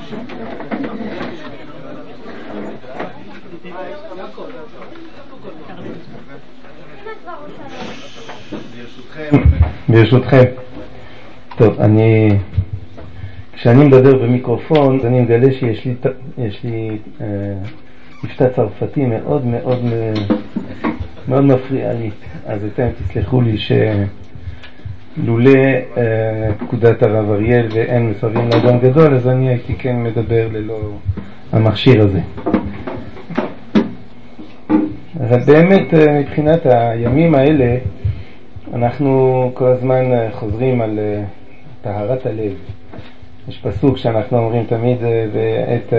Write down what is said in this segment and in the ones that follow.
ברשותכם, טוב, כשאני מדבר במיקרופון אני מגלה שיש לי מבטא צרפתי מאוד מאוד מאוד מפריע לי, אז אתם תסלחו לי שלולא פקודת הרב אריאל ואין מסרים לאדם גדול, אז אני הייתי כן מדבר ללא המכשיר הזה. אבל באמת מבחינת הימים האלה אנחנו כל הזמן חוזרים על טהרת הלב. יש פסוק שאנחנו אומרים תמיד בעת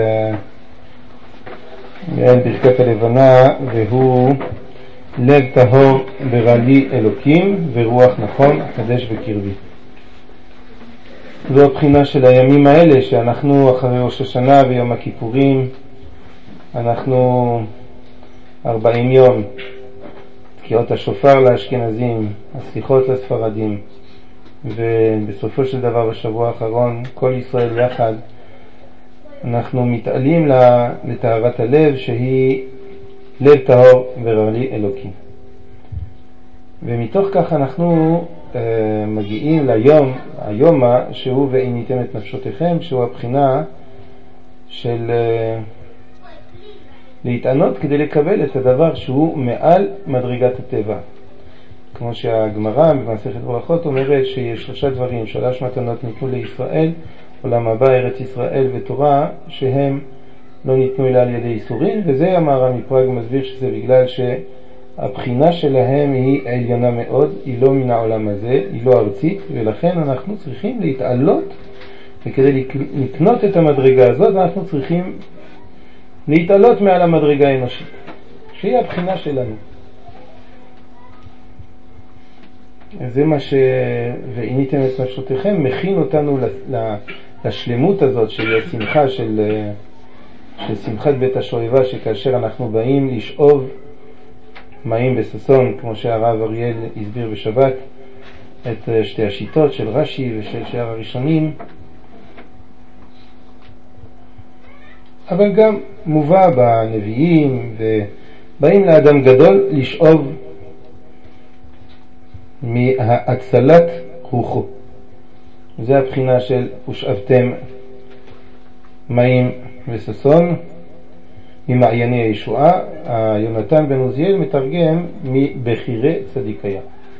ברכת הלבנה, והוא לב טהור ברא לי אלוקים ורוח נכון קדש בקרבי. זו הבחינה של הימים האלה שאנחנו אחרי ראש השנה ויום הכיפורים, אנחנו 40 יום, תקיעות השופר לאשכנזים, הסליחות לספרדים, ובסופו של דבר בשבוע האחרון כל ישראל יחד אנחנו מתעלים לטהרת הלב שהיא לב טהור ברא לי אלוקים. ומתוך כך אנחנו מגיעים ליום שהוא ועיניתם את נפשותיכם, שהוא הבחינה של להתענות כדי לקבל את הדבר שהוא מעל מדרגת הטבע. כמו שהגמרא במסכת ברכות אומרת שיש 3 דברים, 3 מתנות ניתנו לישראל, עולם הבא, ארץ ישראל ותורה, שהם לא ניתנו אלא על ידי איסורים, וזה המהר"ל מפראג מסביר שזה בגלל שהבחינה שלהם היא עליונה מאוד, היא לא מן העולם הזה, היא לא ארצית, ולכן אנחנו צריכים להתעלות, וכדי לקנות את המדרגה הזאת אנחנו צריכים להתעלות מעל המדרגה האנושית, שהיא הבחינה שלנו. זה מה ועיניתם את נפשותיכם מכין אותנו לשלמות הזאת של השמחה של שמחת בית השואבה, שכאשר אנחנו באים לשאוב מים בששון, כמו שהרב אריאל הסביר בשבת את שתי השיטות של רש"י ושל שאר הראשונים, אבל גם מובא בנביאים, ובאים לאדם גדול לשאוב מהצלת רוחו. זה הבחינה של ושאבתם מים וששון ממעייני הישועה. יונתן בן עוזיאל מתרגם מבחירי צדיקיה.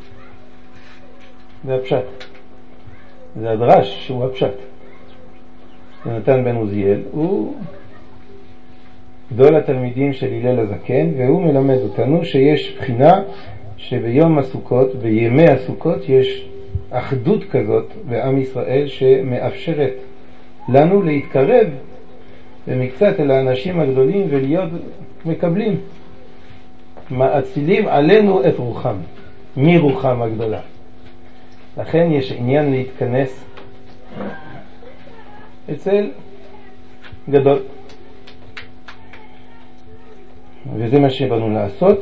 זה הפשט, זה הדרש שהוא הפשט. יונתן בן עוזיאל הוא גדול התלמידים של הלל הזקן, והוא מלמד אותנו שיש בחינה שביום הסוכות, בימי הסוכות, יש אחדות כזאת בעם ישראל שמאפשרת לנו להתקרב במקצת אל האנשים הגדולים ולהיות מקבלים, מאצילים עלינו את רוחם, מרוחם הגדולה. לכן יש עניין להתכנס אצל גדול, וזה מה שבאנו לעשות.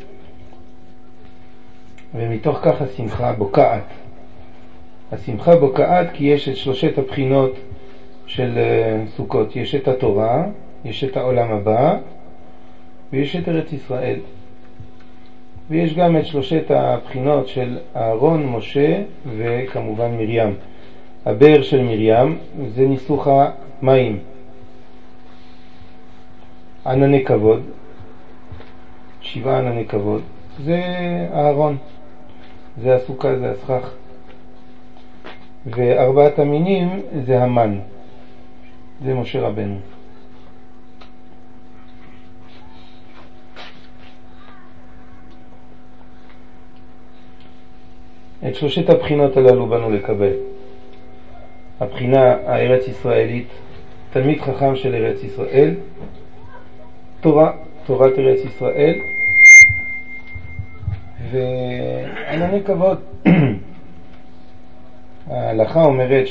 ומתוך כך השמחה בוקעת. השמחה בוקעת כי יש את 3 הבחינות של סוכות. יש את התורה, יש את העולם הבא, ויש את ארץ ישראל. ויש גם את 3 הבחינות של אהרון, משה וכמובן מרים. הבאר של מרים זה ניסוך המים. ענני כבוד, 7 ענני כבוד, זה אהרון, זה הסוכה, זה הסכך. ו4 המינים זה המן, זה משה רבנו. את 3 הבחינות הללו באנו לקבל. הבחינה הארץ ישראלית, תלמיד חכם של ארץ ישראל, תורת ארץ ישראל, וענני כבוד. ההלכה אומרת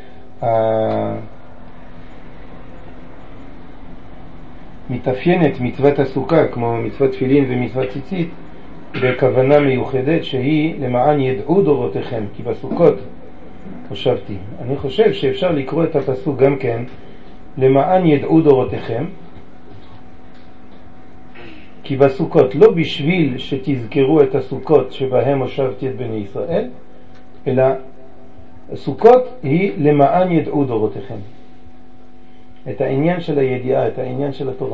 מתאפיינת מצוות הסוכה כמו מצוות תפילין ומצוות ציצית בכוונה מיוחדת שהיא למען ידעו דורותיכם, כי בסוכות חשבתי. אני חושב שאפשר לקרוא את הפסוק גם כן למען ידעו דורותיכם, כי בסוכות, לא בשביל שתזכרו את הסוכות שבהם הושבתי את בני ישראל, אלא סוכות היא למען ידעו דורותיכם. את העניין של הידיעה, את העניין של התורה.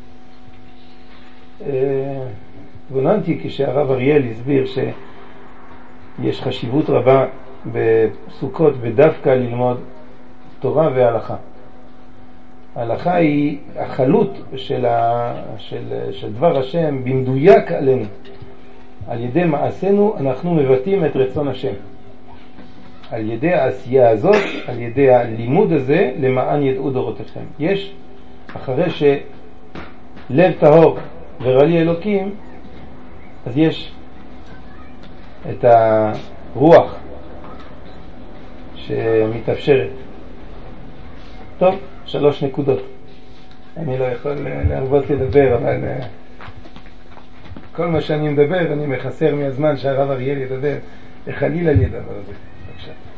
התבוננתי כשהרב אריאל הסביר שיש חשיבות רבה בסוכות ודווקא ללמוד תורה והלכה. ההלכה היא החלות של דבר השם במדויק עלינו. על ידי מעשינו אנחנו מבטאים את רצון השם. על ידי העשייה הזאת, על ידי הלימוד הזה, למען ידעו דורותיכם. יש, אחרי שלב טהור ורלי אלוקים, אז יש את הרוח שמתאפשרת. טוב, 3 נקודות. אני לא יכול להרבות לדבר, אבל כל מה שאני מדבר אני מחסר מהזמן שהרב אריאל ידבר, וחלילה לי הדבר הזה. בבקשה.